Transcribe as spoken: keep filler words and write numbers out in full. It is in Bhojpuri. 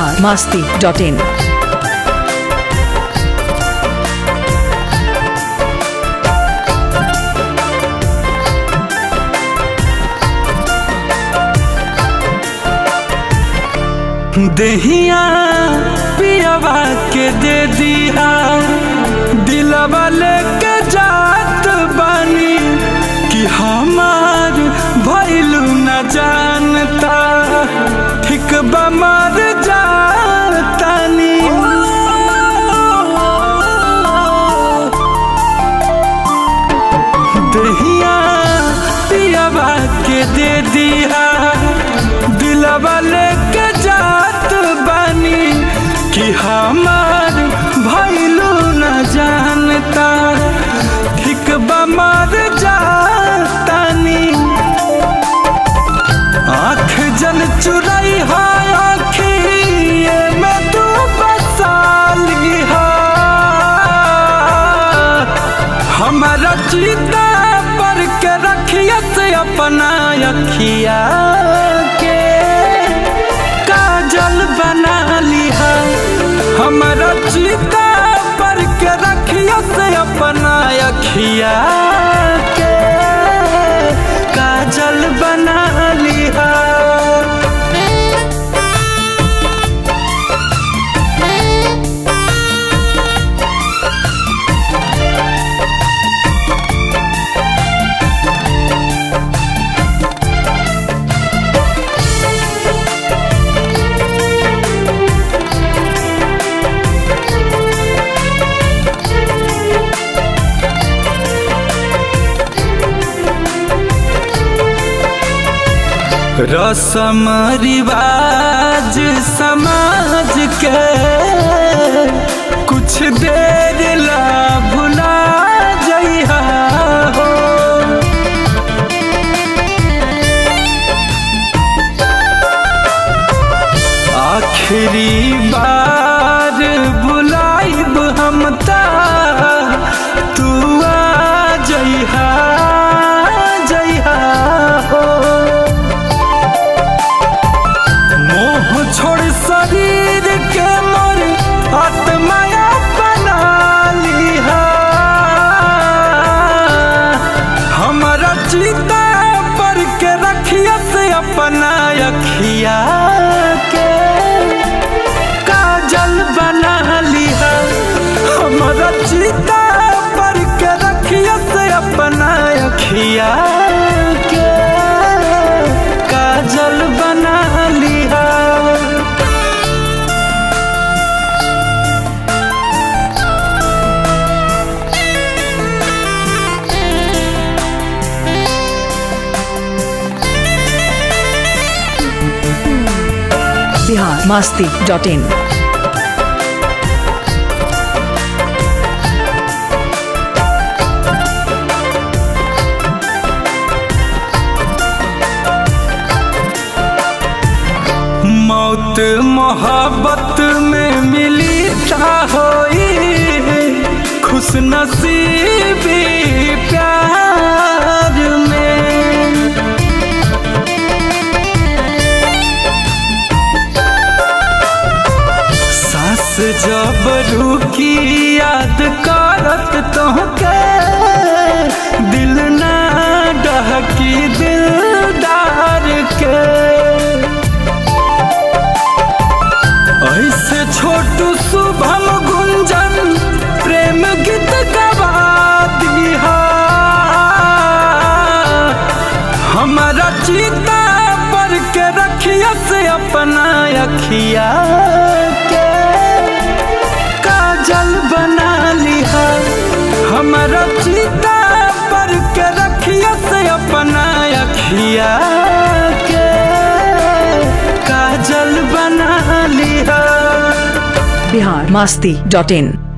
बिहार मस्ती डॉट इन। देहिया पियावा के दे दिया दिलवा लेके जात बानी कि हमार भइलू न जानता ठीक बमर जातानी। देहिया पियावा के दे दिया दिलवा लेके जात बानी कि हमार भइलू न जानता ठीक बमर जातानी। आँख जन चुराई है आँखिए में तू बसाली है हमारा चीता पर के रखिया से अपना अखिया के काजल बना लिया हमारा चीता पर के रखिया से अपना अखिया के काजल बना लिया। रस्म रिवाज समाज के कुछ देर ला भुला जइहा हो। आखिरी बार बुलाइब हम ता तू आ जइहा जइहा हो। छोड़ शरीर के मोर आत्मा बना लिया हमारा चीता पर के रखिया से अपना अखिया के काजल बना लिया हमारा चीता पर के रखिया से अपना अखिया के काजल बना लिया। Bihar Masti dot in. मौत मोहब्बत में मिली ता होई खुश नसीबी प्यार में। सास जब रुकी याद करत तोहके दिल ना डहकी दिलदार के। ऐसे छोटू शुभम गुंजन प्रेम गीत गवा दिया हमारा चीता पर के रखिया से अपना अखिया के काजल बना लिया हमारा चीता पर के रखिया से अपना अखिया के काजल बना लिया। बिहार मस्ती डॉट इन।